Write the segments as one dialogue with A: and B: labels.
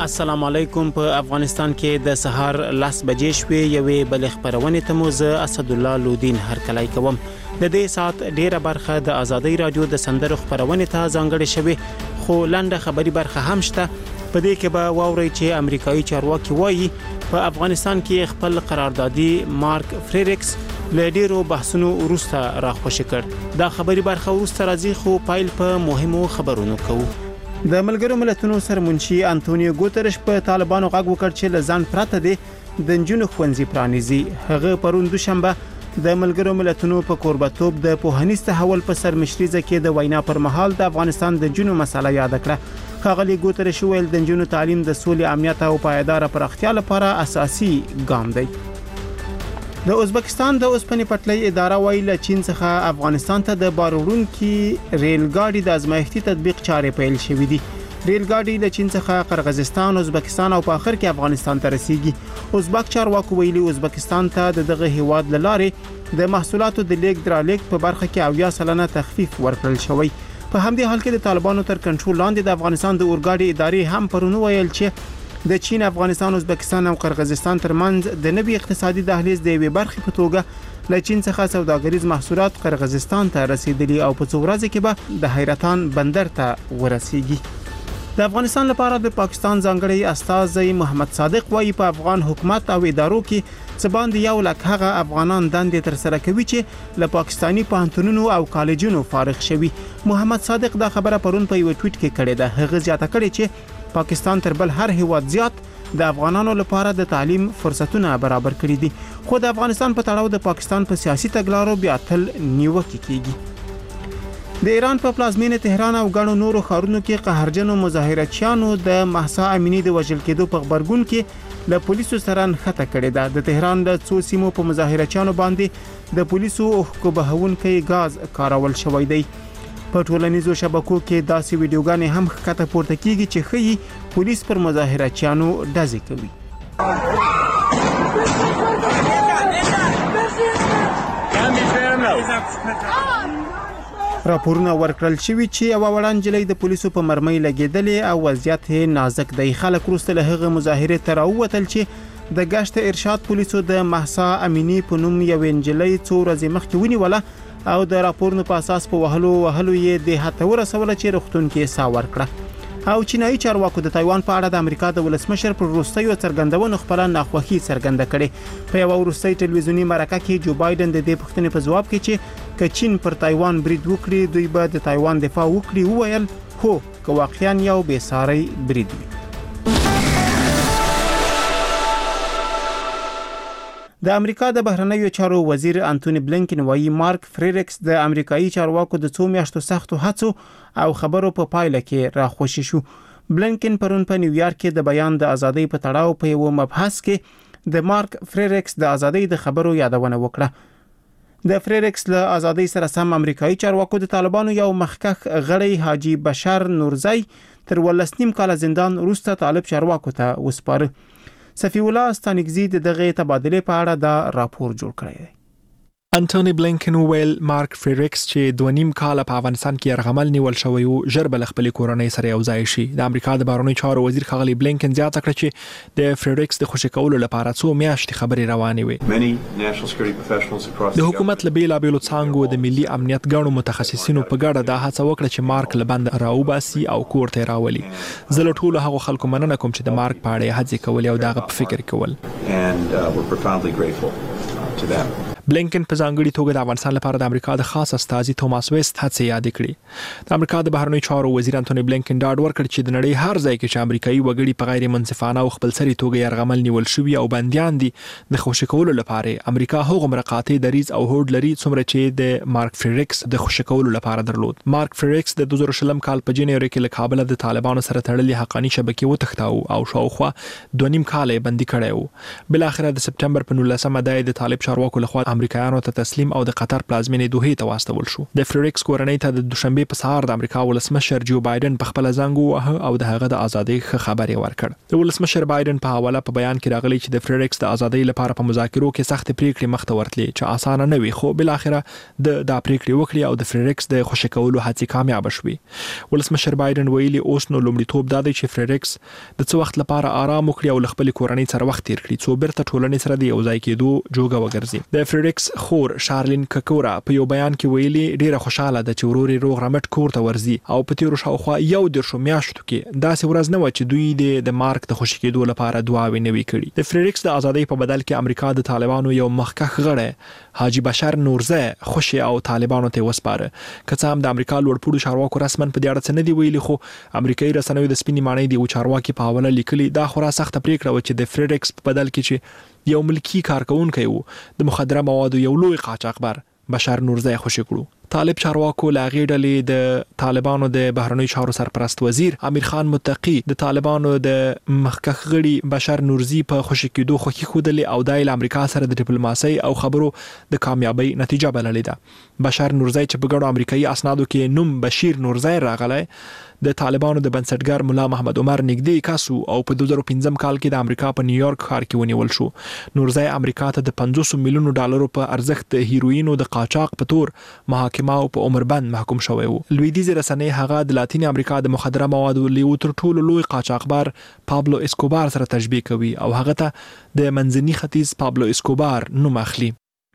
A: السلام علیکم. په افغانستان کې د سهار 10 بجې شوې یوې بل خبرونه ته مو زه اسد الله لودین هرکلی کوم. د دې سات ډیره برخه د ازادي رادیو د سندرو خبرونه ته ځانګړې شوې، خو لنډه خبري برخه هم شته. په دې کې به واوري چې امریکایي چارواکي وایي په افغانستان کې خپل قراردادي مارک فریریکس له ډیرو بحثونو وروسته راخوشي کړ. دا خبري برخه وروسته راځي، خو پایل په مهمو خبرونو کوو. د ملګرو ملتونو سرمنشي انټونیو ګوترش په طالبانو غږ وکړ چې لزان پراته دي د نجونو ښوونځي پرانیزي. هغه پرون دوشنبه د ملګرو ملتونو په کوربتوب د پوهنیز تحول په سرمشريزه کې د وینا پر مهال د افغانستان د نجونو مسله یاد کړه. ښاغلي ګوترش ویل د نجونو تعلیم د سولې، امنیت او پایدار پراختیا لپاره اساسي ګام دی. د ازبکستان د اوسپنې پټلۍ اداره وایي له چین څخه افغانستان ته د بارورونکو ریل ګاډي د ازمایښتي تطبیق چارې پیل شوې دي. ریل ګاډي له چین څخه قرغیزستان، ازبکستان او په اخر کې افغانستان ته رسیږي. ازبک چارواکو ویلي ازبکستان ته دغه هیواد لاره د محصولاتو د لیک درالېک په برخه کې 80% تخفیف ورکړل شوی. په همدې حال کې د طالبانو تر کنټرول لاندې د افغانستان د اورګاډي ادارې هم پرونی ویل چې د چین، افغانستان، ازبکستان او قرغیزستان ترمنځ د نوي اقتصادي دهلیز د یوې برخې په توګه له چین څخه سوداګریز محصولات قرغیزستان ته رسیدلي او په څو ورځې کې به د حیرتان بندر ته ورسیږي. د افغانستان لپاره د پاکستان ځانګړی استازی محمد صادق وايي په افغان حکومت او ادارو کې څه باندې 1 لک هغه افغانان دندې تر سره کوي چې له پاکستانی پوهنتونونو او کالجونو فارغ شوي. محمد صادق دا خبره پرون په یو ټویټ کې کړې ده. هغه زیاته کړې چې پاکستان تر بل هر هیواد زیات د افغانانو لپاره د تعلیم فرصتونه برابر کړي دي، خو د افغانستان په تړاو د پاکستان په سیاسي تګلارو بیا تل نیوکه کیږي. د ایران په پلازمینه تهران او غاڼو نورو ښارونو کې قهرجنو مظاهرچیانو د مهسا امینی د وژل کېدو په خبرګون کې له پولیسو سره نښته کړې ده. د تهران د څو سیمو په مظاهرچیانو باندې د پولیسو اوښکو بهونکي غاز کارول شوی دی. په ټولنیزو شبکو کې داسې ویډیوګانې هم ښکته پورته کیږي چې ښیي پولیس پر مظاهرچیانو ډزې کوي. راپورونه ورکړل شوي چې یو وړاندې د پولیسو په مرمۍ لګیدلې او وضعیت نازک دی. خلک وروسته له هغه مظاهره تر اوتل چې د گشت ارشاد پولیسو د مهسا امینی په نوم یو انجلۍ څو ورځې مخکې ونیوله او د راپورونو په اساس په وهلو یې د هته ورسوله چې روغتون کې سا ورکړه. او چینایي چارواکو د تایوان په اړه د امریکا د ولسمشر پر وروستیو څرګندونو خپل ناخوښي څرګنده کړې. په یو وروستي ټلویزیوني مرکه کې جو بایدن د دې پوښتنې په جواب کې چې چین پر تایوان برید وکړي دوی به د تایوان دفاع وکړي وویل هو که واقعا یو بې ساري برید وي. د امریکا د بهرنیو چارو وزیر انټونی بلینکن وايي مارک فریریکس د امریکایي چارواکو د 2 میاشتو سختو هڅو او خبرو په پایله کې راخوشي شو. بلینکن پرون په نیویارک کې د بیان د ازادۍ په تړاو په یو مبحث کې د مارک فریریکس د ازادۍ د خبرو یادونه وکړه. د فریریکس له ازادۍ سره سم امریکایي چارواکو د طالبانو یو مخکښ غړی حاجی بشار نورزی تر 12 کال زندان وروسته طالب چارواکو ته وسپاره. صفی الله استانګزی دغه تبادله په اړه دا راپور جوړ کړی دی.
B: انټونی بلینکن ویل مارک فریریکس چې 2.5 کال په افغانستان کې يرغمل نیول شوی او ژر بل خپل کورنۍ سره یو ځای شي. د امریکا د بهرنیو چارو وزیر ښاغلي بلینکن زیاته کړه چې د فریریکس د خوشی کولو لپاره 2 میاشتې خبرې روانې وي. د حکومت له بیلابېلو څانګو د ملي امنیت ګڼو متخصصینو په ګډه دا هڅه وکړه چې مارک له بند راوباسي او کور ته راولي. زه له ټولو هغو خلکو مننه کوم چې د مارک په اړه هڅې کولې او دغه په فکر کول. بلینکن په ځانګړي توګه د افغانستان لپاره د امریکا د خاص استازي توماس ویست هڅې یاد کړې. د امریکا د بهرنیو چارو وزیر انټونی بلینکن ډاډ ورکړ چې د نړۍ هر ځای کې چې امریکایي وګړي په غیر منصفانه او خپلسري توګه يرغمل نیول شوي او بنديان دي د خوشی کولو لپاره امریکا هغه مرقاتي دریز او هوډ لري څومره چې د مارک فریریکس د خوشی کولو لپاره درلود. مارک فریریکس د 2020 کال په جنوري کې له کابل د طالبانو سره تړلې حقاني شبکې وتښتاو او شاوخوا 2.5 کال بندي کړی و. بل اخر د سپټمبر په 19مه د طالب چارواکو لخوا امریکایانو ته تسلیم او د قطر پلازمینې دوحې ته واستول شو. د فریریکس کورنۍ ته د دوشنبه په سهار د امریکا ولسمشر جو بایدن په خپل زنګ ووهه او د هغه د ازادۍ خبرې ورکړ. د ولسمشر بایدن په حواله په بیان کې راغلی چې د فریریکس د ازادۍ لپاره په مذاکرو کې سخت پریکړې مخته ورتلې چې اسانه نه وي، خو بل اخره د پریکړې وکړي او د فریریکس د خوشی کولو هڅې کامیاب شوې. ولسمشر بایدن ویلي اوس نو لومړیتوب دا دی چې فریریکس د څه وخت لپاره آرام وکړي او خپل کورنۍ سره وخت تیر کړي څو بیرته ټولنې سره د یو ځای کېدو جوګه وګرځي. د فریریکس خور شارلین ککورا په یو بیان کې ویلي ډیره خوشاله ده چې وروري روغ رمټ کور ته ورځي او په تیرو شاوخوا 11 میاشتو کې داسې ورځ نه و چې دوی د مارک د خوشی کېدو لپاره دعاوې نه وي کړي. د فریریکس د ازادۍ په بدل کې امریکا د طالبانو یو مخکښ غړی حاجی بشر نورزه خوشی او طالبانو ته وسپاره. که هم د امریکا لوړپوړو چارواکو رسمن په دې اړه څه نه دی ویلي، خو امریکایي رسنیو د سپینې ماڼۍ د چارواکي په حواله لیکلي دا خورا سخت پریکړه و چې د فریریکس په بدل کې چې یو ملکی کارکونکي وو د مخدره موادو یو لوی قاچاقبر بشر نورزه خوشی کړو. طالب چارواکو لاغې ډلې د طالبانو د بهرنیو چارو سرپرست وزیر امیر خان متقی د طالبانو د مخکښ غړي بشر نورزي په خوشی کېدو خوښي ښودلې او د امریکا سره د ډیپلوماسۍ او خبرو د کامیابی نتیجه بللې ده. بشر نورزي چې په ګڼو امریکایي اسنادو کې نوم بشیر نورزي راغلی د طالبانو د بنسټګر مولا محمد عمر نږدې کاسو او په 2015 کال کې د امریکا په نیویارک ښار کې ونیول شو. نورزي امریکا ته د 500 میلیونو ډالرو په ارزښت د هیروینو د قاچاق په تور محاکمه او په عمر بند محکوم شوی وو. لویدیځ رسنۍ هغه د لاتین امریکا د مخدره موادو لیو تر ټولو لوی قاچاقبر پابلو اسکوبار سره تشبیه کوي او هغه ته د منځني ختیځ پابلو اسکوبار نوم اخلي.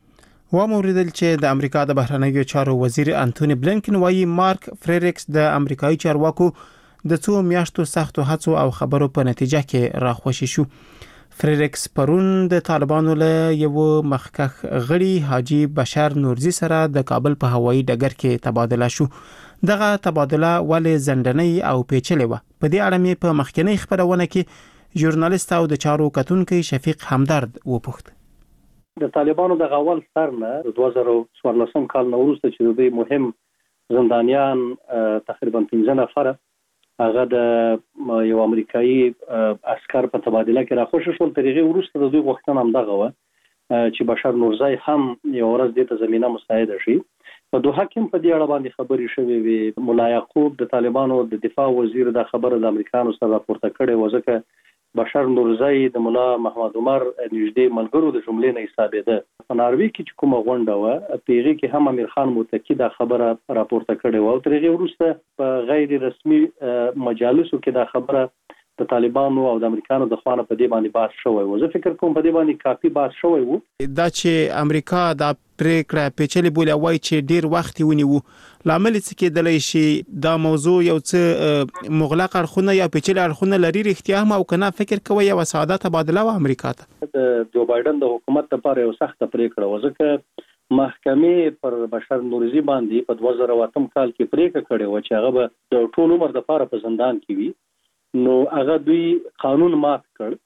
A: و موریدل چې د امریکا د بهرنیو چارو وزیر انټونی بلینکن وايي مارک فریریکس د امریکایي چارواکو د څو میاشتو سختو هڅو او خبرو په نتیجه کې راخوشي شو. فریریکس پرون د طالبانو له یو مخکښ غړي حاجی بشر نورزي سره د کابل په هوایي ډګر کې تبادله شو. دغه تبادله ولې زندنۍ او پیچلې و. په دې اړه مې په مخکنی خبرونه کې ژورنالیست او د چارو کتونکي شفیق همدرد وپوښت.
C: د طالبانو د غول سر نه 2014 کال نه وروسته چې دوی مهم زندانیان تقریبا 15 نفر هغه د یو امریکایي عسكر په تبادله کې راخوشي شول. طریقې وروسته د دوی غوښتنه هم دغه و چې بشر نورزي هم یو ورځ د زمينه مساعده شي. په دوه حکم په دې اړه باندې خبرې شوې وي. مولا یعقوب د طالبانو د دفاع وزیر د خبره د امریکایانو سره راپورته کړې و ځکه بشر نورزي د مولا محمد عمر نږدې ملګرو د جملې نه حسابېده. په ناروی کې چې کومه غونډه و پیغي کې هم امیر خان متقی دا خبره راپورته کړې و او ترغه وروسته په غیر رسمي مجالسو کې دا خبره د طالبانو او د امریکانو د خوانه په دې باندې بحث شوی و. زه فکر کوم په دې باندې کافي بحث شوی و.
A: دا چې امریکا دا پریکړه پیچلې بوله وای چې ډیر وخت ونیو لامل څه کېدلی شي دا موضوع یو څه مغلق اړخونه یا پیچلې اړخونه لري رښتیا هم او کنه فکر کوي یو ساده تبادله و امریکا ته.
C: د جو بایدن د حکومت لپاره یو سخت پریکړه و ځکه محکمې پر بشر نورزي باندې په 2008 کال کې پریکړه کړې و چې هغه به د ټول عمر لپاره په زندان کې وي. نو هغه دوی قانون مات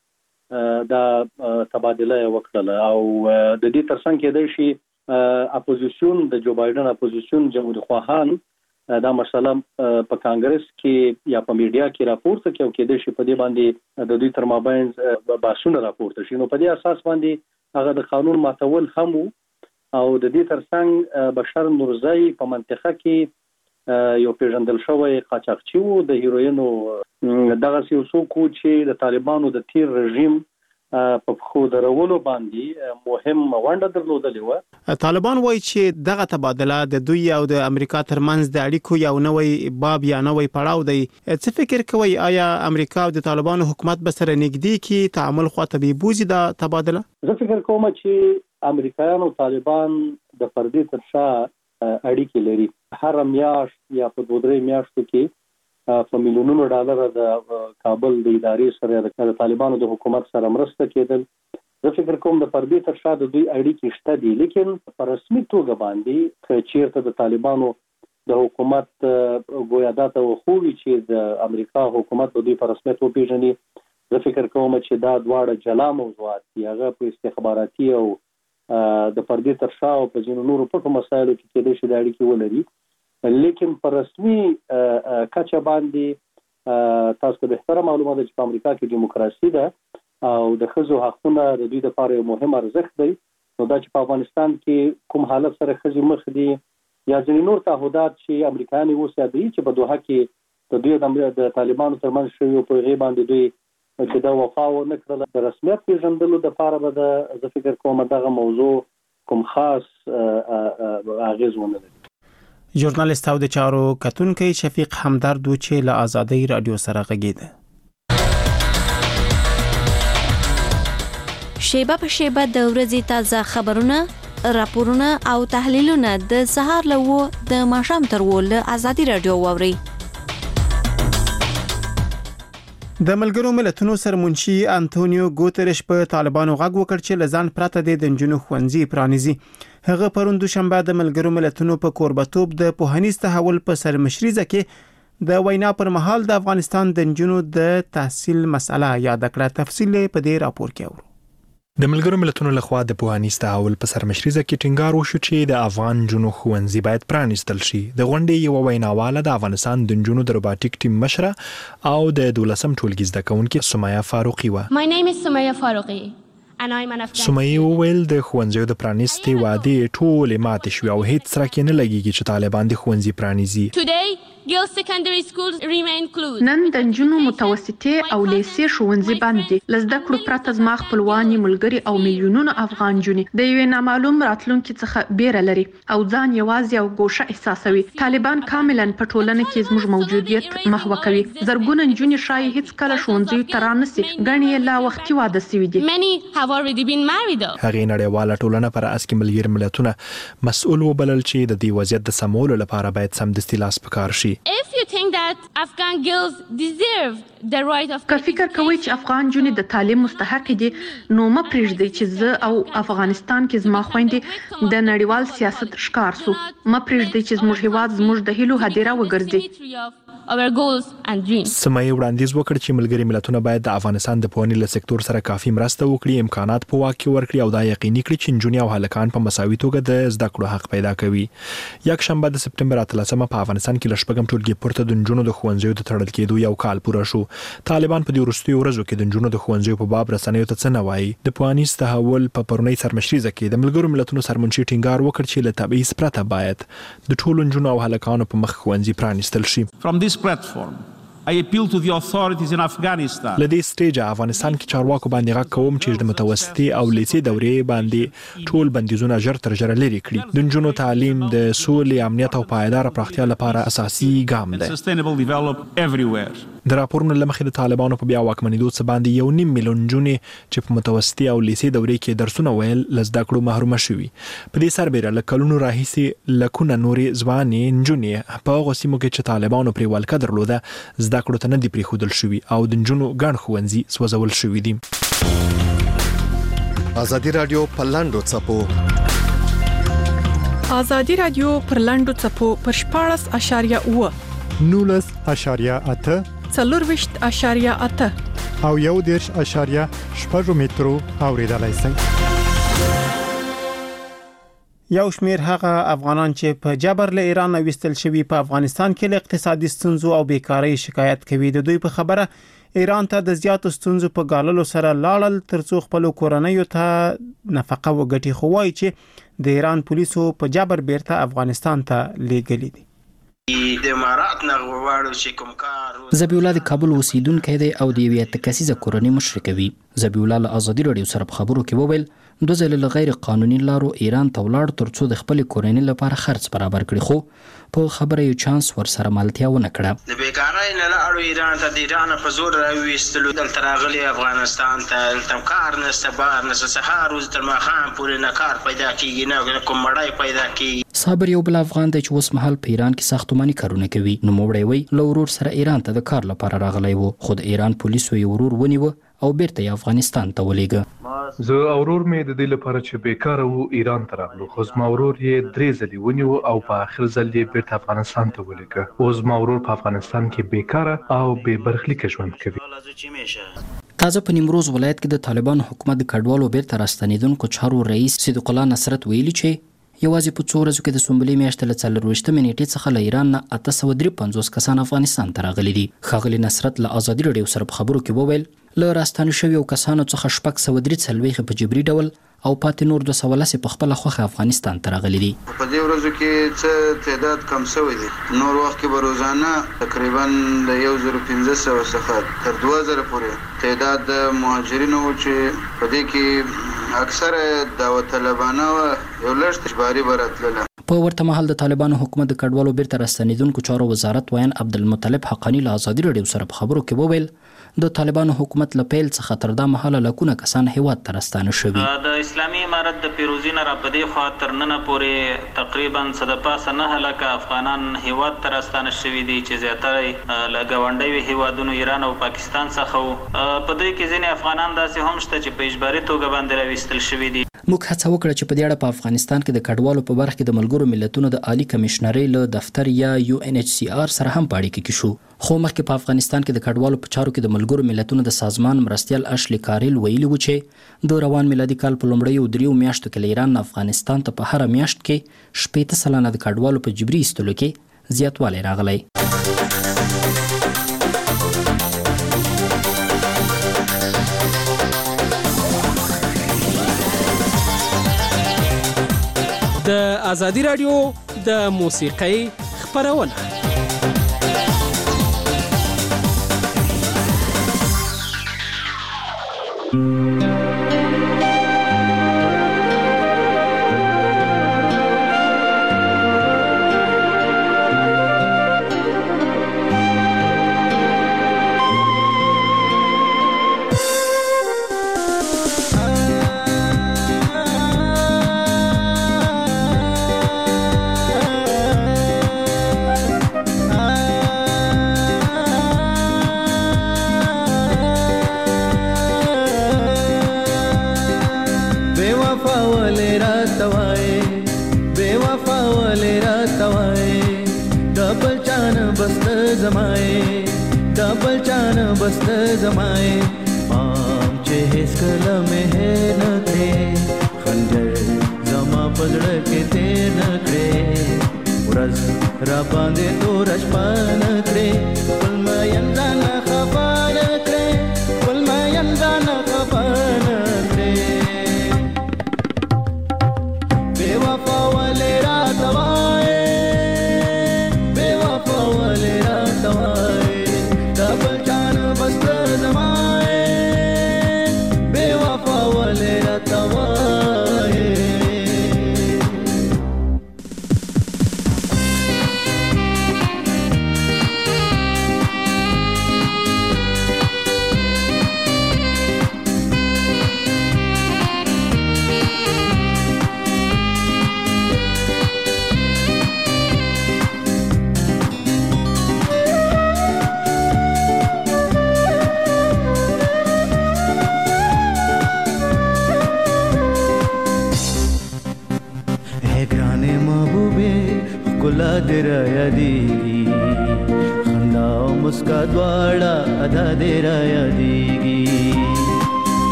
C: کړ دا تبادله وکړه او د دې ترڅنګ کې د شي اپوزیشن د جو بایدن اپوزیشن جمهوریت خواهان دا مسله په کانګرس کې یا په میډیا کې راپورته کوي چې د شي په دې باندې د دوی تر مابین باسونه راپورته شي. نو په دې اساس باندې هغه د قانون ماتول هم او د دې ترڅنګ بشر نورزي په منطقه کې یو پیژندل شوی قاچاقچی وو د هیروینو دغه سیاسوکو چې د طالبانو د تیر رژیم په خو درولو باندې مهم ونډه درلودلې و.
A: طالبان وایي چې دغه تبادله د دوی او د امریکا ترمنځ د اړیکو یو نوې باب یا نوې پړاو دی. څه فکر کوي آیا امریکا او د طالبانو حکومت به سره نږدې کې تعامل خواته به بوزي دا تبادله؟
C: زه فکر کوم چې امریکایان او طالبان د پردې تر شا اړیکې لري. هر میاشت یا په 2-3 میاشتو کې په میلیونونو ډالر د کابل د ادارې سره د طالبانو د حکومت سره مرسته کېدل. زه فکر کوم د پردې تر شا د دوی اړیکې شته دي، لیکن په رسمي توګه باندې چیرته د طالبانو د حکومت ګویا دا ته وخوي چې د امریکا حکومت د دوی په رسمیت وپیژني. زه فکر کوم چې دا دواړه جلا موضوعات دي. هغه په استخباراتي او د پردې تر شا او په ځینو نورو پټو مسایلو کې کېدای شي د اړیکې ولري، لیکن په رسمي کچه باندې تاسو ته بهتره معلومه ده چې په امریکا کې دیموکراسي ده او د ښځو حقونه د دوی لپاره یو مهم ارزښت دی نو دا چې په افغانستان کې کوم حالت سره ښځې مخ دي یا ځینې نور تعهدات چې امریکایان اوس یادوي چې په دوحه کې د دوی د طالبانو ترمنځ شوي په هغې باندې دوی چې دا وفا ونه کړله د رسمیت پېژندلو دپاره به زه فکر کوم دغه موضوع کوم خاص اغېز ونه لري.
A: ژورنالیست او د چارو کتونکی شفیق همدرد و چې له آزادۍ رادیو سره غږېده.
D: شیبه په شیبه د ورځې تازه خبرونه، راپورونه او تحلیلونه د سهار له 9 د ماښام تر 10 له آزادۍ رادیو واورئ.
A: د ملګرو ملتونو سرمنشي انټونیو ګوتریش په طالبانو غږ وکړ چې لزان پرته د نجونو ښوونځي پرانیزي. هغه پرون دوشنبه د ملګرو ملتونو په کوربتوب د پوهنیز تحول په سرمشريزه کې د وینا پر مهال د افغانستان د نجونو د تحصیل مسله یاد کړه. تفصیل په دې راپور کې اورو.
B: د ملګرو ملتونو لخوا د پوهنیز تحول په سرمشريزه کې ټینګار وشو چې د افغان جنو ښوونځي باید پرانیستل شي. د غونډې یو ویناواله د افغانستان د جنو د روباټیک ټیم مشره او د 12م ټولګي زده کوونکي سمیه فاروقي و.
E: My name is Sumaya Faruqi.
B: سمیه وویل د ښوونځیو د پرانیستې وعدې ټولې ماتې شوې او هیڅ سره کې نه لګیږي چې طالبان د ښوونځي پرانیزي.
E: Girls secondary schools remain closed.
F: نن د نجونو متوسطې او لیسې ښوونځي بند دي. له زده کړو پرته زما خپلوانې ملګري او میلیونونه افغان جونې د یوې نامعلوم راتلونکي څخه بیره لري او ځان یوازې او ګوشه احساسوي. طالبان کاملا په ټولنه کې زموږ موجودیت محو کوي. زرګونه نجونې شایي هیڅ کله ښوونځیو ته رانسي. ګڼې یې لا وختي واده سوي دي.
E: Many have already been married.
B: هغې نړیواله ټولنه پر اساس ملګري ملتونه مسؤل وبلل چې د دې وضعیت د سمولو لپاره باید سمدستي لاس پکار شي.
E: If you think that Afghan girls deserve the right of
F: که فکر کوئ چې افغان جونې د تعلیم مستحق دي نو ما پرېږدئ چې زه او افغانستان کې زما خويندې د نړیوال سیاست ښکار سو. ما پرېږدئ چې زموږ هیواد زموږ د هیلو هدیره وګرځي.
E: our goals and dreams.
B: سمیه وړاندیز وکړ چې ملګري ملتونه باید د افغانستان د پوهنې له سکتور سره کافي مرسته وکړي، امکانات په واک کې ورکړي او دا یقیني کړي چې نجونې او هلکان په مساوي توګه د زده کړو حق پیدا کوي. یک شنبه د سپتمبر 13 په افغانستان کې له شپږم ټولګي پورته د نجونو د ښوونځیو د تړل کېدو یو کال پوره شو. طالبان په دې وروستیو ورځو کې د نجونو د ښوونځیو په باب رسنیو ته څه نه وایي. د پوهنیز تحول په پرونی سرمشريزه کې د ملګرو ملتونو سرمنشي ټینګار وکړ چې له تبعیض پرته باید د ټولو نجونو او هلکانو په مخ ښوونځي پرانیستل شي.
G: From this platform I appeal to the authorities in Afghanistan.
B: لدې سټیج افغانستان کې چارواکو باندې غږ کوم چې د متوسطي او لیسې دورې باندې ټول بندیزونه ژر تر ژره لري کړي. د نجونو تعلیم د سولې، امنیت او پایدار پراختیا لپاره اساسي ګام دی.
G: Sustainable development everywhere.
B: د راپورونو لمخې د طالبانو په بیا واکمنېدو څخه باندې 1.5 میلیون نجونې چې په متوسطي او لیسې دورې کې درسونه ویل له زده کړو محرومه شوي. په دې سربېره له کلونو راهیسې لکونه نورې ځوانې نجونې په هغو سیمو کې چې طالبانو پرې ولکه درلوده زده کړو ته نه دي پرېښودل شوي او د نجونو ګڼ ښوونځي سوځول شوي دي.
H: ازادي رادیو په لاندو څپو
I: ازادي رادیو پر لاندو څپو پر 14.8
J: 19.8
I: 40.8
J: او 1.8 مترو اوریدلای شئ.
A: یو شمیر هغه افغانان چې په جبر له ایران وستل شوي په افغانستان کې له اقتصادي ستونزو او بیکارۍ شکایت کوي. د دوی په خبره ایران ته د زیاتو ستونزو په ګاللو سره لاړل ترڅو خپل کورنۍ ته نفقه وګټي، خو وايي چې د ایران پولیسو په جبر بیرته افغانستان ته لیږلي دي.
K: د امارات نه غواړو چې کوم کار
L: ذبیح الله د کابل اوسیدونکی دی او د یوې تکسیزه کورنۍ مشر کوي. ذبیح الله له ازادي رادیو سره په خبرو کې وویل دوه ځله له غیر قانوني لارو ایران ته ولاړ ترڅو د خپل کورنۍ لپاره خرڅ برابر کړي، خو په خبره یو چانس ورسره مالتیا ونه کړه.
K: د بیکارۍ نه لاړو ایران ته، د ایران په زور راوېستلو دلته راغلي افغانستان ته. دلته کار نشته، بار نشته، سهار ورځ تر ماښام پورې نه کار پیدا کېږي نه کوم مړی پیدا کېږي.
L: صابر یو بل افغان دی چې اوس مهال په ایران کې ساختماني کارونه کوي. نوموړی وایي له ورور سره ایران ته د کار لپاره راغلی و، خو د ایران پولیسو یې ورور ونیوه او بیرته یې افغانستان ته ولېږه.
M: زه او ورور مې د دې لپاره چې بیکاره وو ایران ته راغلو، خو زما ورور یې 3 ځلې ونیوه او په آخر ځل یې بیرته افغانستان ته ولېږه. اوس زما ورور په افغانستان کې بیکاره او بې برخلیکه ژوند کوي.
L: تازه په نیمروز ولایت کې د طالبانو حکومت د کډوالو بیرته راستنېدونکو چارو رئیس صدیق الله نصرت ویلي چې یوازې په 2 ورځو کې د سنبلې میاشتې له 24 نیټې څخه له ایران نه 853 کسان افغانستان ته راغلي دي. ښاغلي نصرت له ازادي رادیو سره په خبرو کې وویل له راستانه شویو کسانو څخه 643 په جبري ډول او پاتې نور 210 په خپل خوخه افغانستان ته راغلي دي.
N: په دې ورځو کې څه تعداد کم شوی دی. نور وخت کې به روزانه تقریبا د 1500 څخه تر 2000 پورې تعداد د مهاجرینو چې په دې کې اکثر دعوت طلبانه او یو لږ اجباري براتله.
L: په ورته مهال د طالبانو حکومت د کډوالو بیرته راستنیدونکو چارو وزارت وایي عبدالمطلب حقانی له ازادي راډیو سره په خبرو کې وویل د طالبانو حکومت له پیل څخه تر دا مهاله لکونه کسان هیواد ته راستانه شوي.
O: د اسلامي امارت د پیروزي نه را پدې خوا تر ننه پورې تقریبا صدپاسه 9 لکه افغانان هیواد ته راستانه شوي دي چې زیاتره له ګاونډیو هیوادونو ایران او پاکستان څخه وو. په دې کې ځینې افغانان داسې هم شته چې په اجباري توګه باندې راوستل شوي دي.
L: موږ هڅه وکړه چې په دې اړه په افغانستان کې د کډوالو په برخه کې د ملګرو ملتونو د عالی کمشنرۍ له دفتر یا UNHCR سره هم په اړیکه کې شو. خو مخکې په افغانستان کې د کډوالو په چارو کې د ملګرو ملتونو د سازمان مرستیال اشلی کاریل ویلي و چې د روان میلادي کال په لومړیو 3 میاشتو کې له ایران افغانستان ته په هر میاشت کې 80% د کډوالو په جبري ایستلو کې زیاتوالی راغلی.
P: د ازادي راډیو د موسیقۍ خپرونه.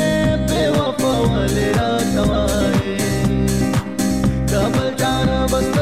Q: Double down,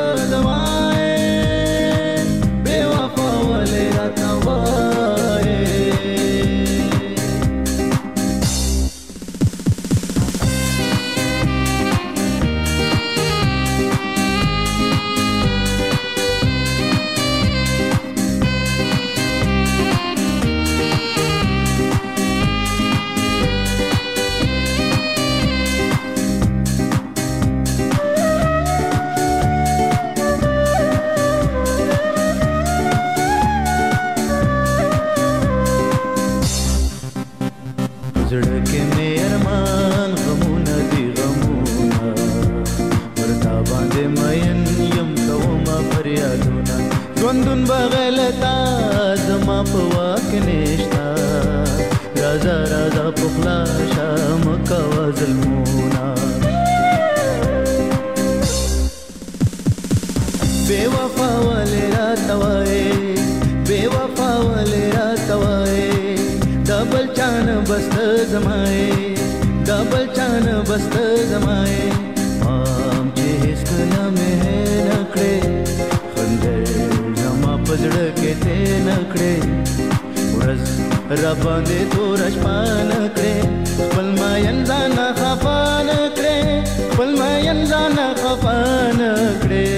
Q: ژوندون بغلتا زما په واک نشتا رازا رازا پخلا شام کوا ظلمونا بے وفا والے راتوائے بے وفا والے راتوائے ڈبل چان بست زمائے ڈبل چان بست زمائے مام چې هیڅ کله مې نکړې خندل زما پزړه کې ته نکړې ورځ را باندې تور شپه نکړې خپل ما ینځان خفا نکړې خپل ما ینځان خفا نکړې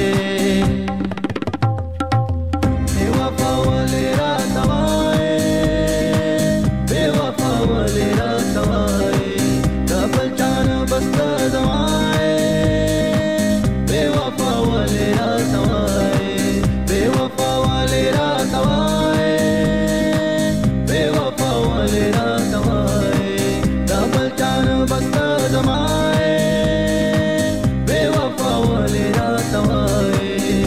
Q: بے وفا والے راتوائے بے وفا والے راتوائے ڈبل چان بست زمائے بے وفا والے راتوائے بے وفا والے راتوائے بے وفا والے راتوائے ڈبل چان بست زمائے بے وفا والے راتوائے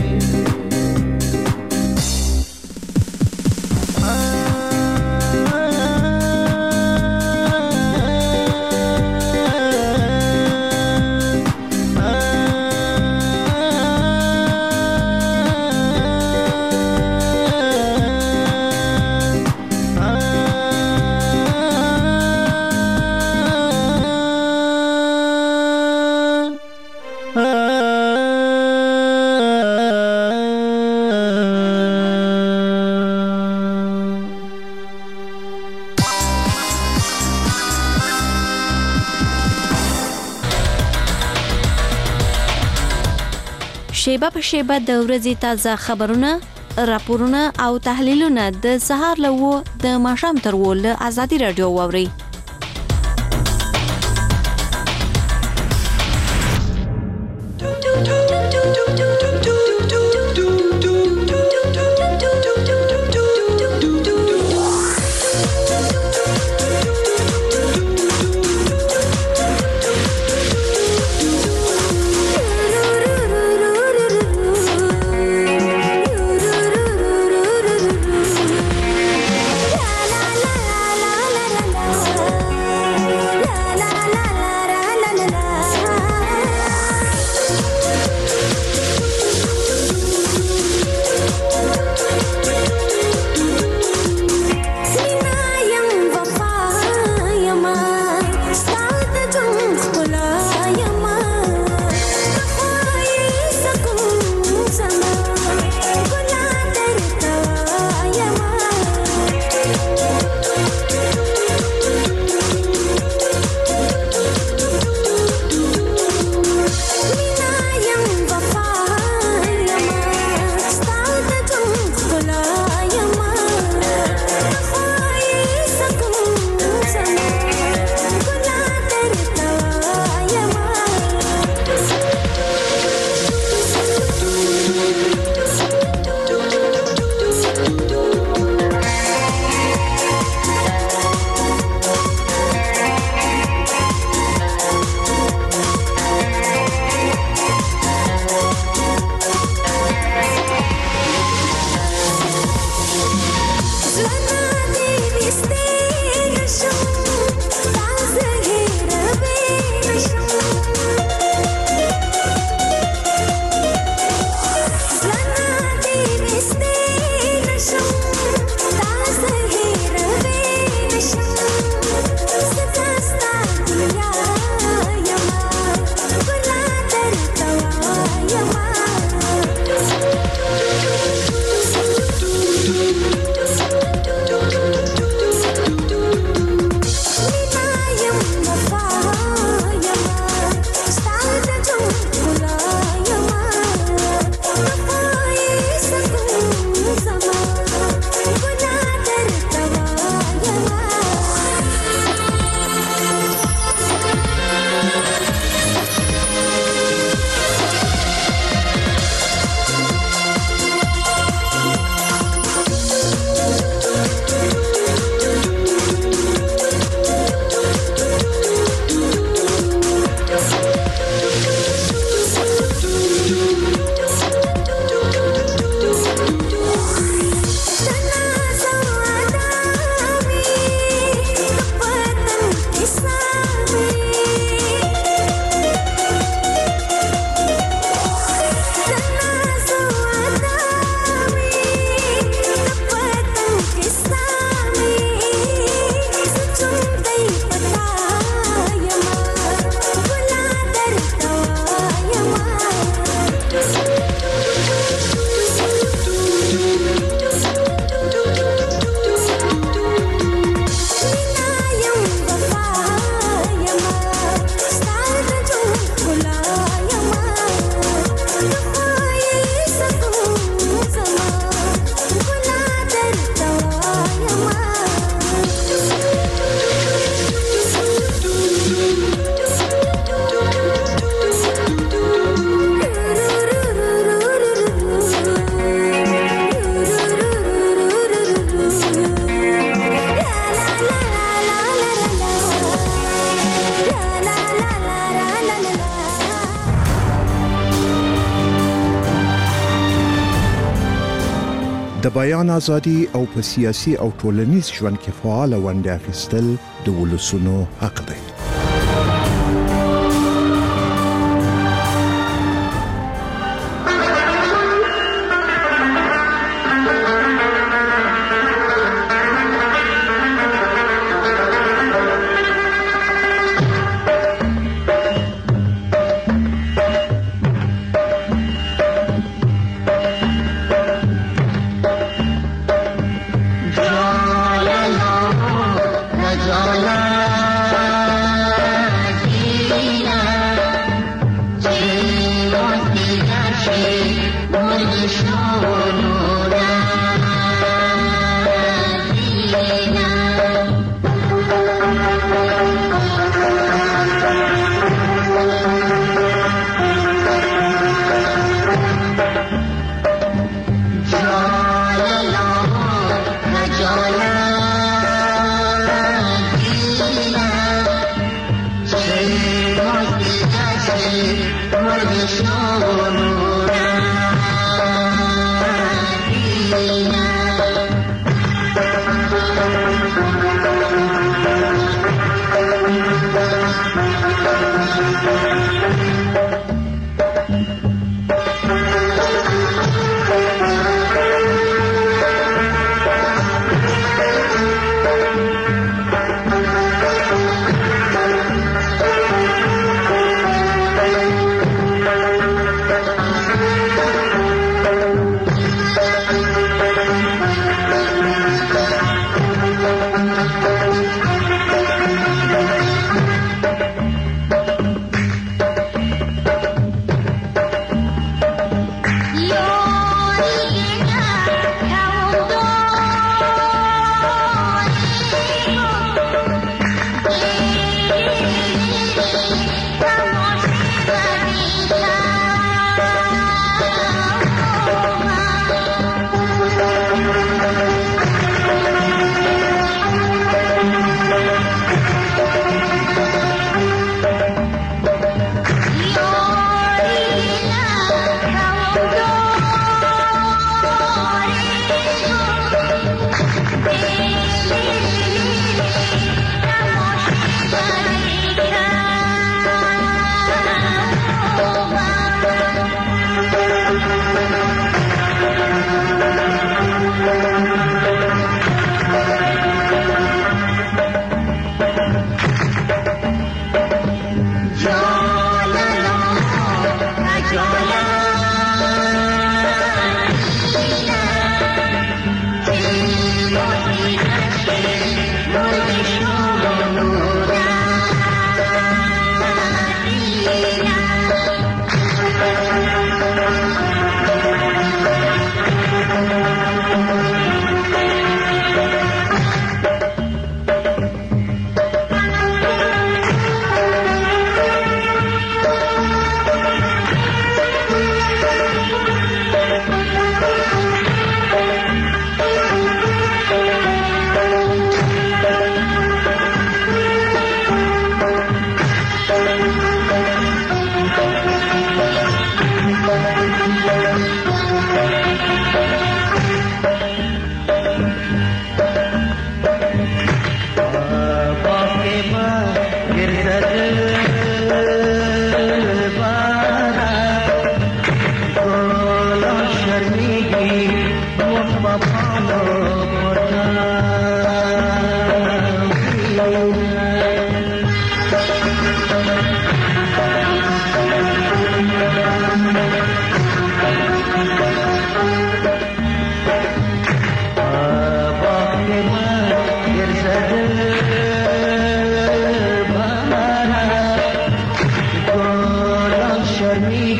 D: شیبه په شیبه د ورځې تازه خبرونه، راپورونه او تحلیلونه د سهار له 9 د ماښام تر 10 له ازادي رادیو واورئ.
H: د بیان ازادي او په سیاسي او ټولنیز ژوند کې فعال ونډه اخیستل د ولسونو حق دی.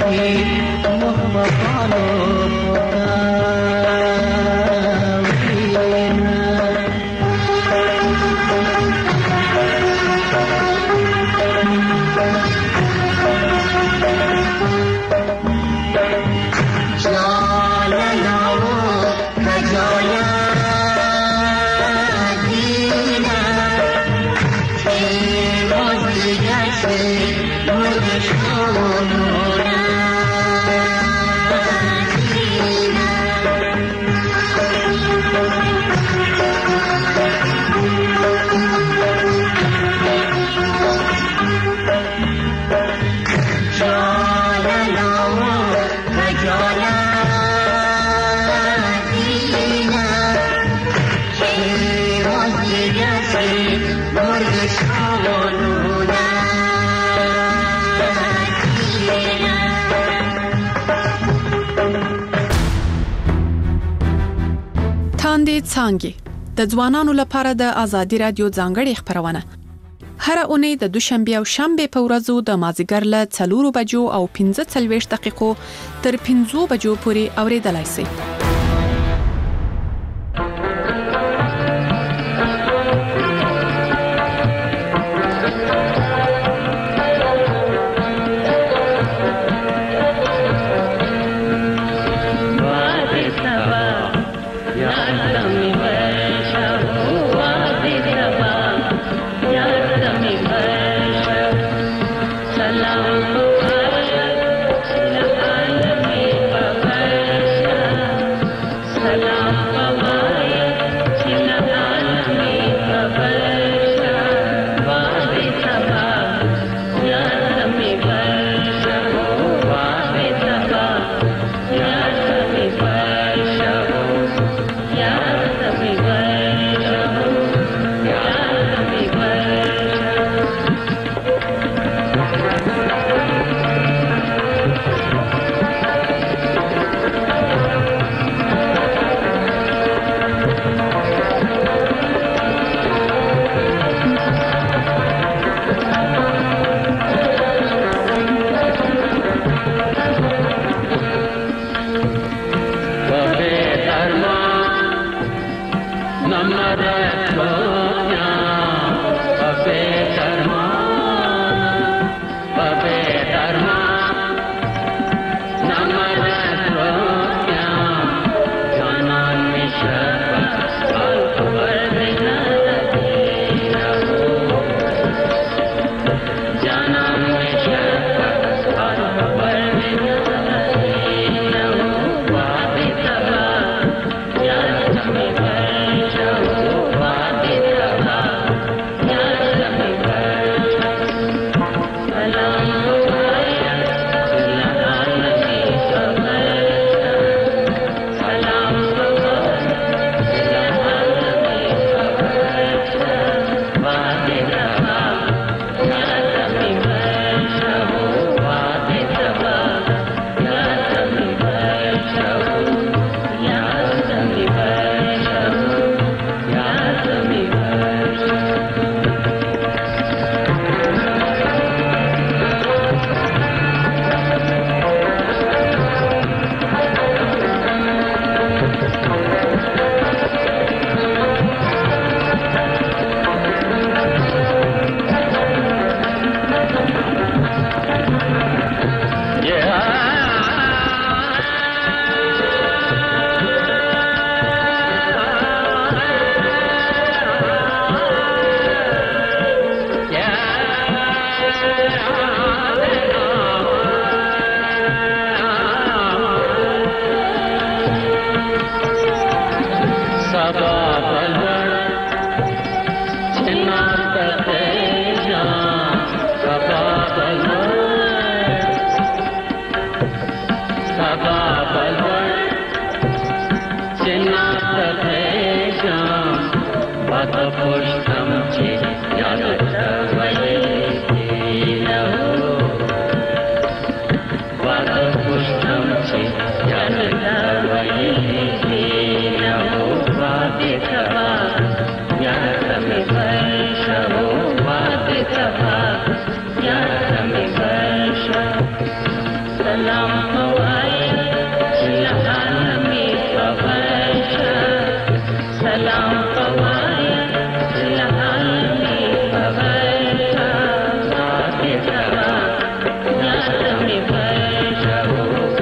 Q: Mohbad
I: لاندې څانګې د ځوانانو لپاره د ازادي رادیو ځانګړې خبرونه هر اونۍ د دوشنبه او شنبه په ورځو د مازیګر له 4 بجو او 15 دقیقو تر 5 بجو پورې اوریدلای شئ.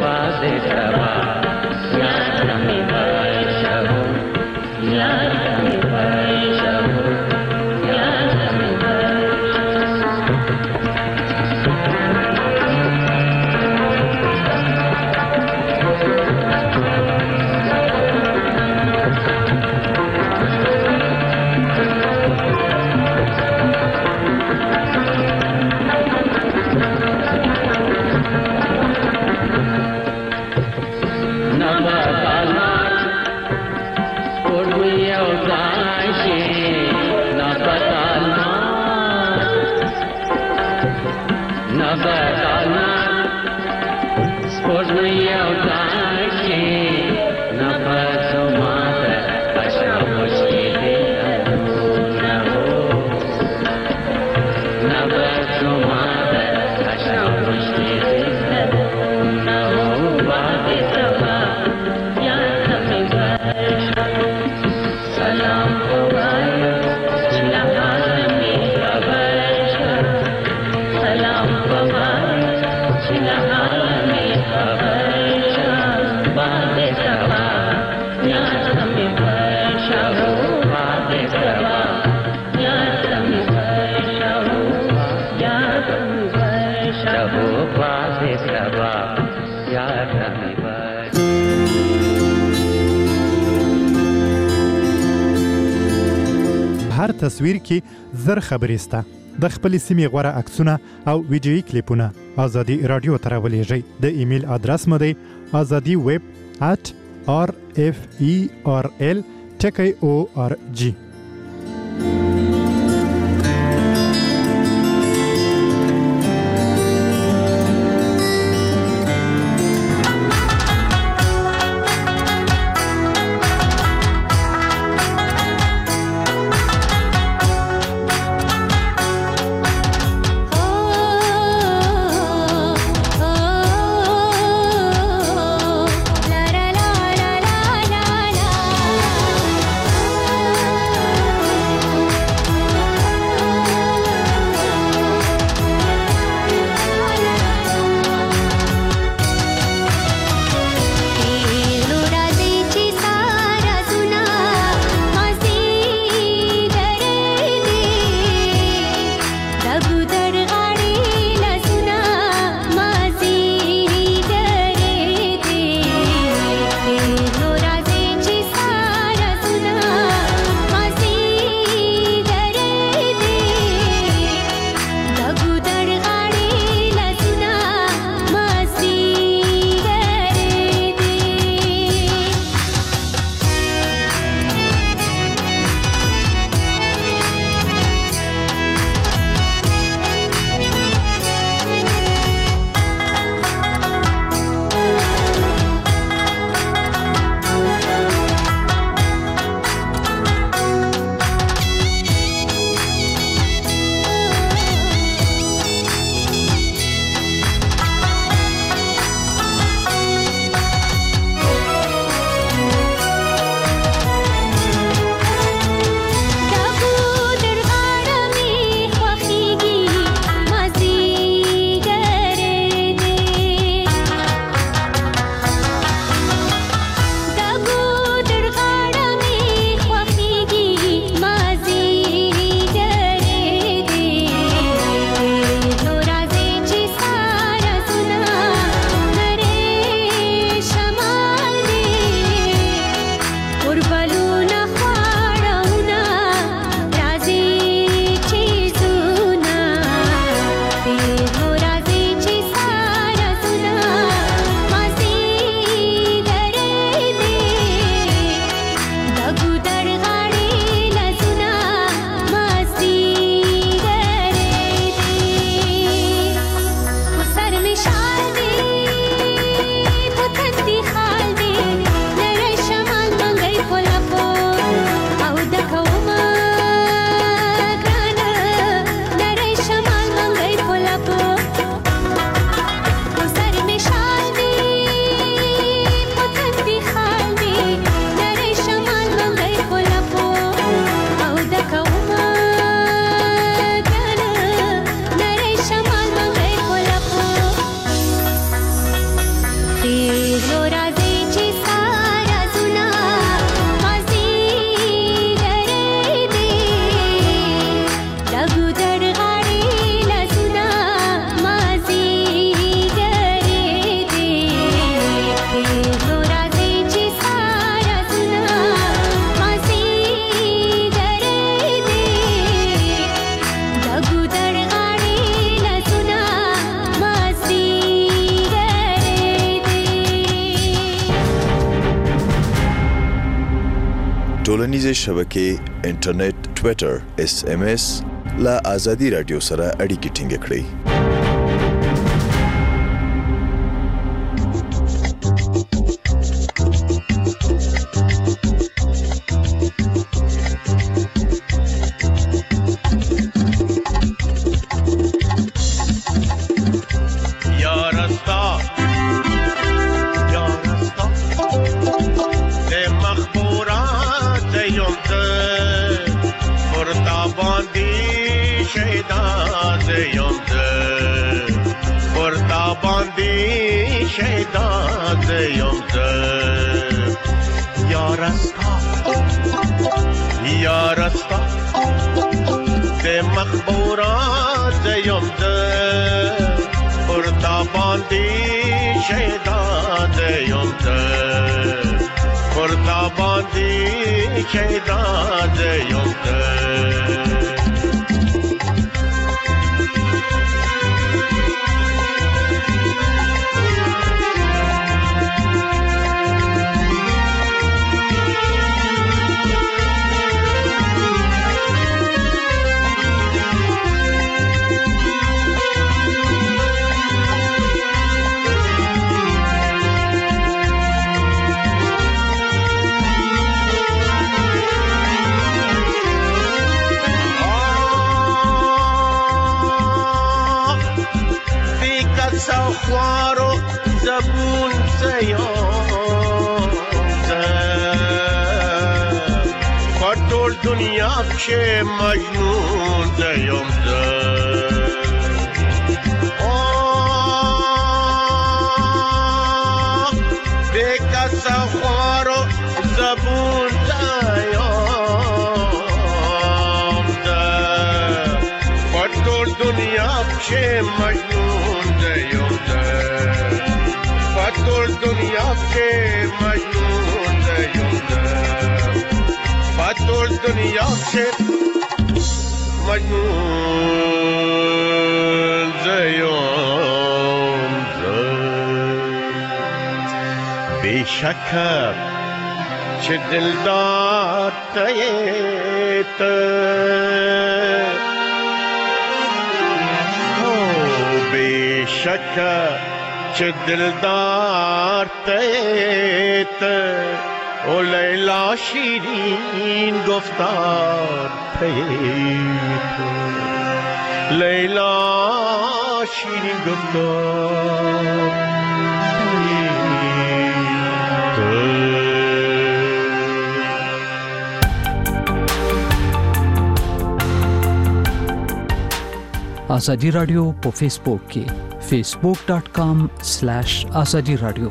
Q: Yeah.
J: هر تصویر کې زر خبرې سته. د خپل سیمې غوره عکسونه او ویډیویي کلیپونه ازادي رادیو ته راولېږئ. د ایمیل ادرس مو دی azadiweb@referl.org.
R: ټولنیزې شبکې، انټرنیټ، ټویټر، SMS لا آزادي رادیو سره اړیکې ټینګ کړئ.
S: شهدا د یوم ته ورتا باندې که داده یمده خوارو زبون زیام پتول دنیا که مجنون زیام بیکسا خوارو زبون زیام پتول دنیا که مجنون زیام پتول دنیا کے مجنون زیوم پتول دنیا کے مجنون زیوم بے شک چه دلدار تیت بے شک چه دلدار تیت او لیلا شیرین گفتار تیت لیلا شیرین گفتار
T: آزادی رادیو په فیسبوک کې facebook.com/azadi radio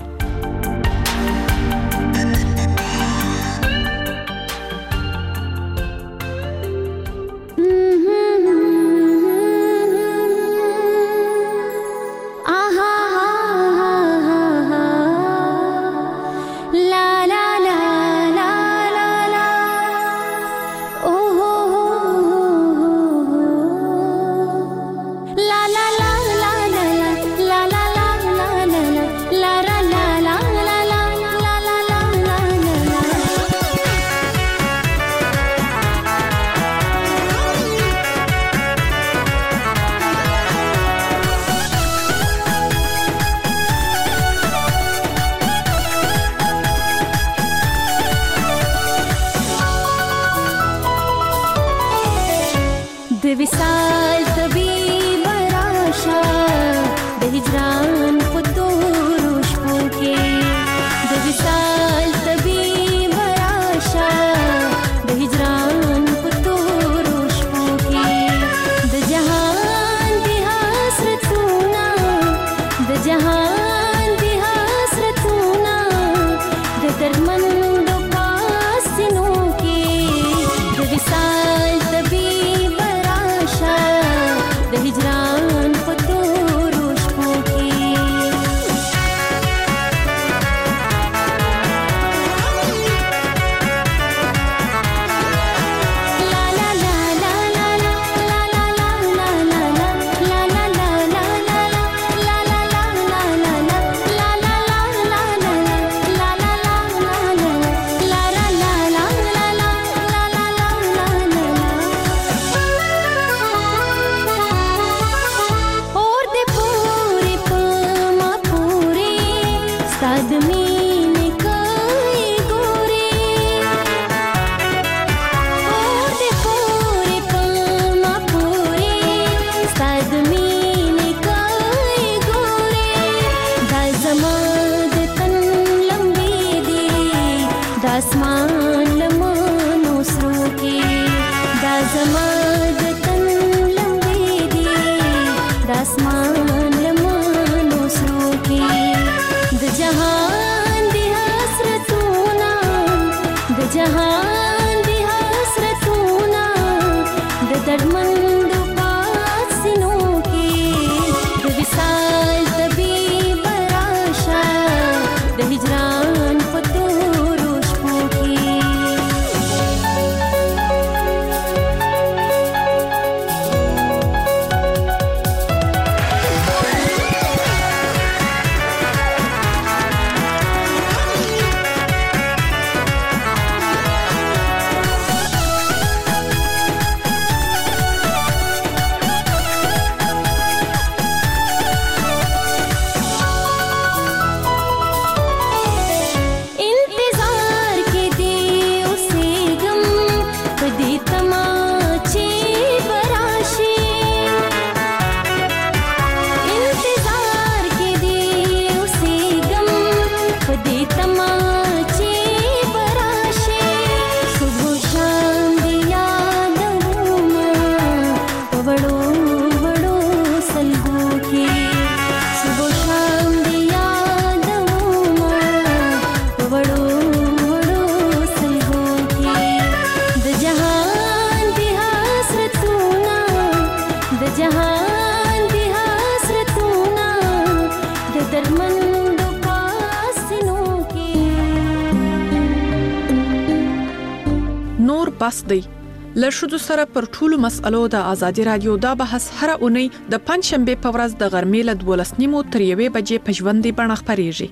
I: بس دی. له ښځو سره پر ټولو مسألو د ازادي رادیو دا بحث هر اونۍ د پنځشنبه په ورځ د غرمې له 12:30 تر 1 بجې په ژوندۍ بڼه خپرېږي.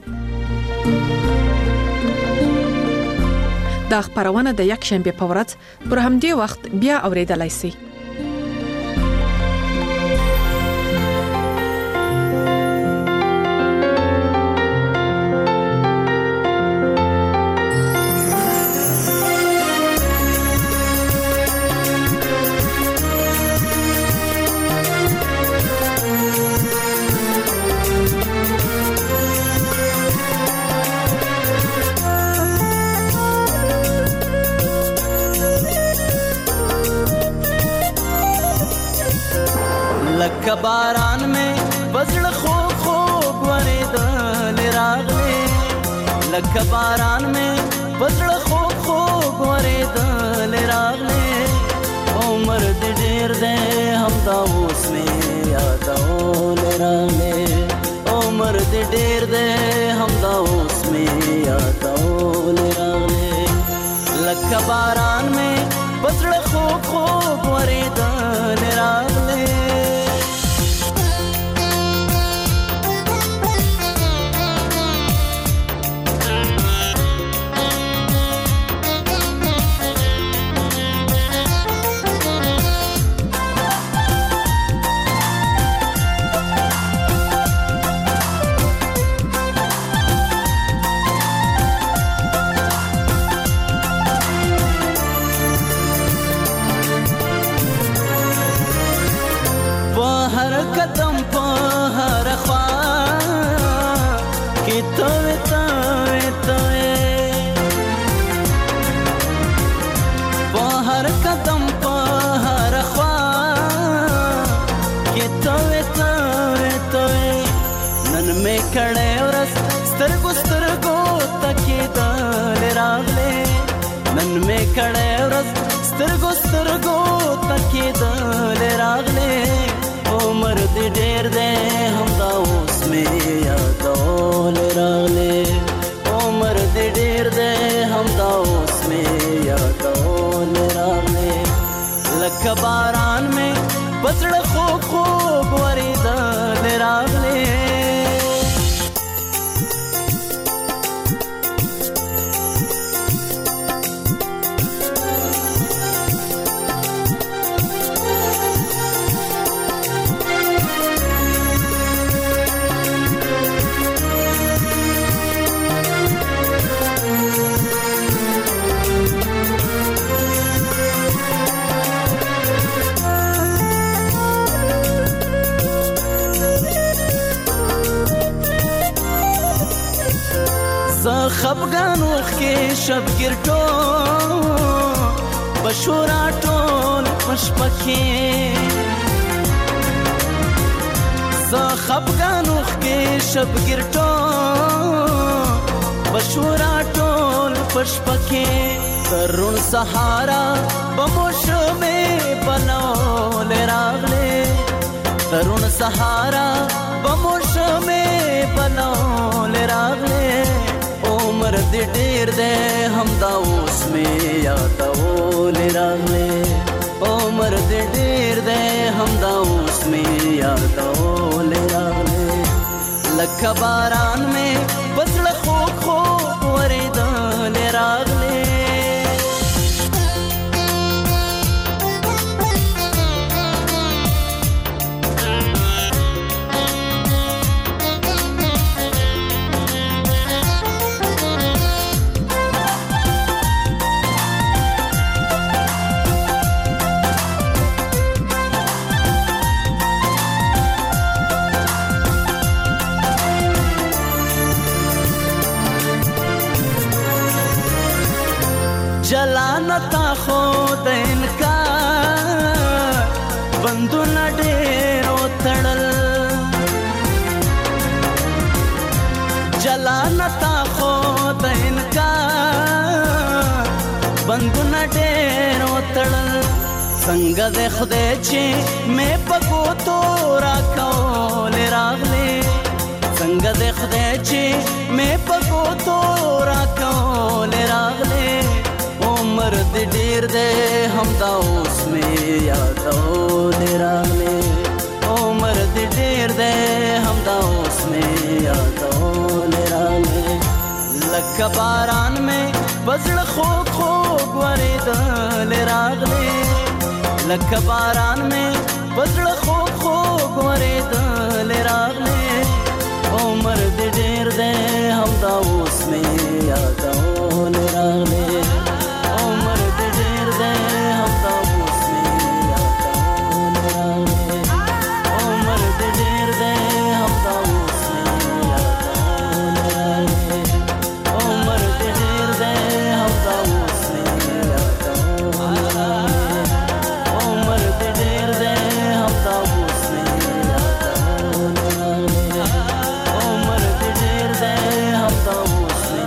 I: دا خبرونه د یک شنبه په ورځ پر همدې وخت بیا اوریدلای شئ.
Q: باران میں بزړه خوب خوب ورېدل راغلې لکه باران میں بزړه خوب خوب ورېدل راغلې عمر دې ډېر دې همدا اوس مې یادول راغلې عمر دې ډېر دې همدا اوس مې یادول راغلې لکه باران میں بزړه خوب خوب ورېدل راغلې قدم په هر خوا کې توې توې توې په هر قدم په هر خوا کې توې توې توې نن مې کړې ورځ سترګو سترګو تکېدل راغلې نن مې کړې ورځ سترګو سترګو تکېدل راغلې عمر دې ډېر دې همدا اوس مې یادول راغلې عمر دې ډېر دې همدا اوس مې یادول راغلې لکه باران مې بزړه خوب خوب ورېدل راغلې خفګان وخت کې شبګیر ټول بشورا ټول پشپکې زه خفګان وخت کې شبګیر ټول بشورا ټول پشپکې ترون سهارا بموشمې بنول راغلې ترون سهارا بموشمې بنول راغلې عمر دې ډېر دې همدا اوس مې یادول راغلې عمر دې ډېر دې همدا اوس مې یادول راغلې لکه باران مې بزړه خوب خوب ورېدل راغلې جلانتا خود انکار بندونه ډېر وتړل جلانتا خود انکار بندونه ډېر وتړل څنګه دې خدای چې مې پکو تو راکول راغلې څنګه دې خدای چې مې پکو تو راکول راغلې عمر دې ډېر ډیر دی همدا اوس مې یادولې راغلې عمر دې ډیر دی همدا اوس مې یادولې راغلې لکه باران مې بزړه خوږ خوږ ورېدلې راغلې لکه باران مې بزړه خوږ خوږ ورېدلې راغلې عمر دې ډیر دی همدا اوس مې یادولې راغلې عمر دې ډیر دی همدا اوس مې یادولې راغلې عمر دې ډیر دی همدا اوس مې یادولې راغلې عمر دې ډیر دی همدا اوس مې یادولې راغلې عمر دې ډیر دی همدا اوس مې یادولې راغلې عمر دې ډیر دی همدا اوس مې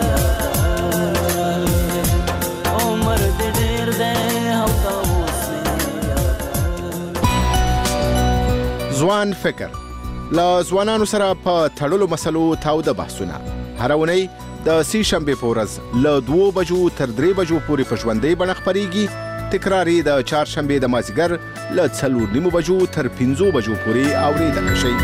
Q: عمر دې ډیر دی همدا اوس مې
U: ځوان فکر له ځوانانو سره په تړلو مسلو تاوده بحثونه هر اونۍ د سې شنبې په ورځ له 2 بجو تر 3 بجو پورې په ژوندۍ بڼه خپرېږي تکرار یې د چهارشنبې د مازدیګر له 4:30 بجو تر 5 بجو پورې اورېدلی شئ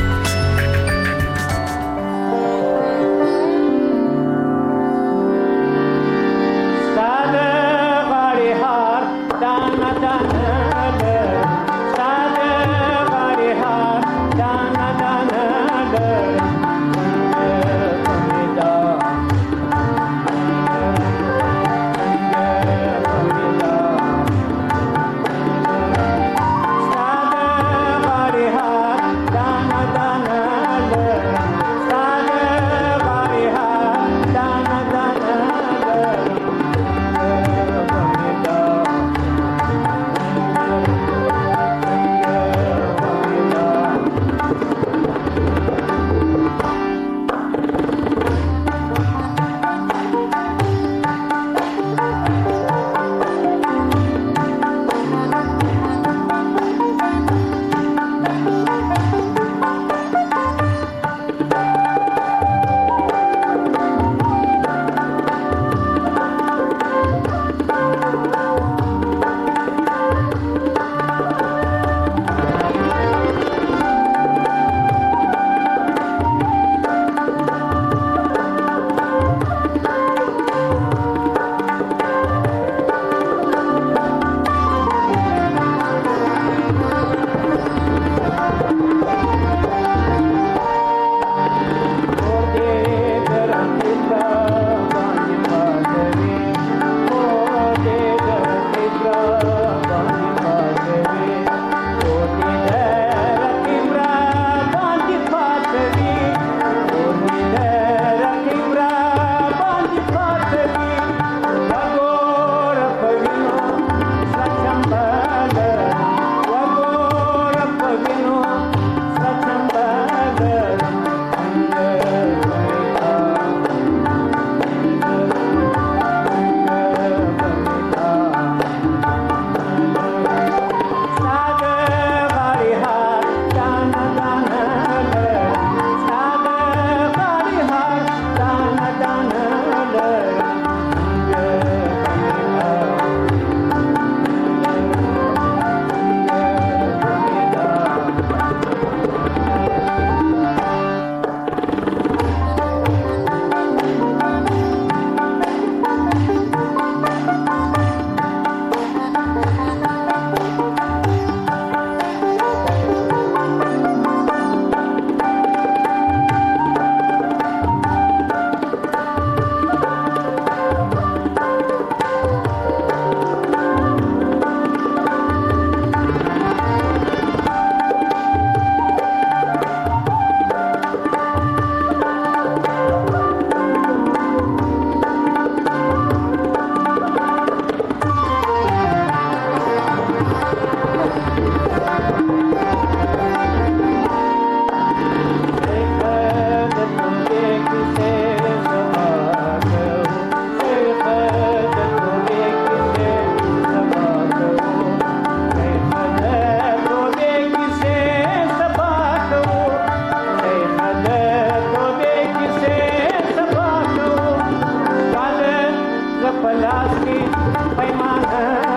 C: پلاس کې پیمانه